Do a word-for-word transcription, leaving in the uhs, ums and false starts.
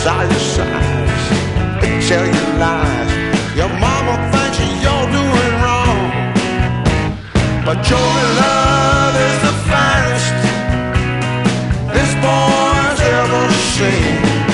all your size. They tell you lies. Your mama thinks you're doing wrong, but your love is the finest this boy's ever seen.